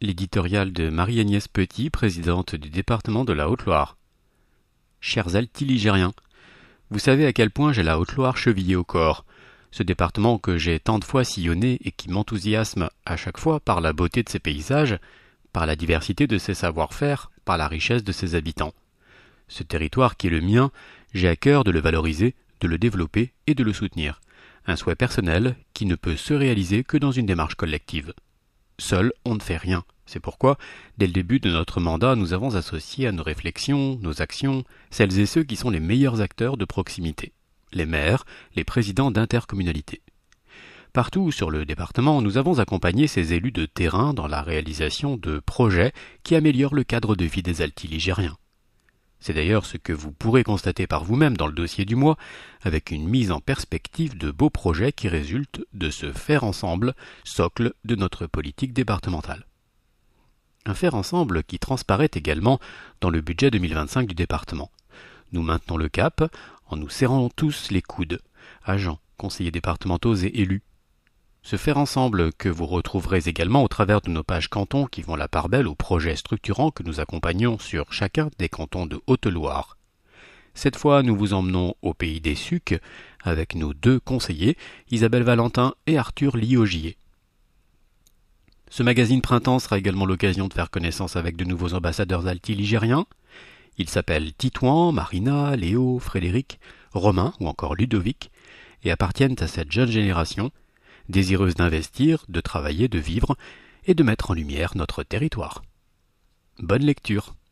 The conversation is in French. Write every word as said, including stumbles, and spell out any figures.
L'éditorial de Marie-Agnès Petit, présidente du département de la Haute-Loire. Chers altiligériens, vous savez à quel point j'ai la Haute-Loire chevillée au corps. Ce département que j'ai tant de fois sillonné et qui m'enthousiasme à chaque fois par la beauté de ses paysages, par la diversité de ses savoir-faire, par la richesse de ses habitants. Ce territoire qui est le mien, j'ai à cœur de le valoriser, de le développer et de le soutenir. Un souhait personnel qui ne peut se réaliser que dans une démarche collective. Seul, on ne fait rien. C'est pourquoi, dès le début de notre mandat, nous avons associé à nos réflexions, nos actions, celles et ceux qui sont les meilleurs acteurs de proximité. Les maires, les présidents d'intercommunalités. Partout sur le département, nous avons accompagné ces élus de terrain dans la réalisation de projets qui améliorent le cadre de vie des altiligériens. C'est d'ailleurs ce que vous pourrez constater par vous-même dans le dossier du mois, avec une mise en perspective de beaux projets qui résultent de ce faire ensemble, socle de notre politique départementale. Un faire ensemble qui transparaît également dans le budget deux mille vingt-cinq du département. Nous maintenons le cap en nous serrant tous les coudes, agents, conseillers départementaux et élus. Ce faire ensemble que vous retrouverez également au travers de nos pages cantons qui vont la part belle aux projets structurants que nous accompagnons sur chacun des cantons de Haute-Loire. Cette fois, nous vous emmenons au pays des Sucs avec nos deux conseillers, Isabelle Valentin et Arthur Liogier. Ce magazine Printemps sera également l'occasion de faire connaissance avec de nouveaux ambassadeurs altiligériens. Ils s'appellent Titouan, Marina, Léo, Frédéric, Romain ou encore Ludovic et appartiennent à cette jeune génération désireuse d'investir, de travailler, de vivre et de mettre en lumière notre territoire. Bonne lecture.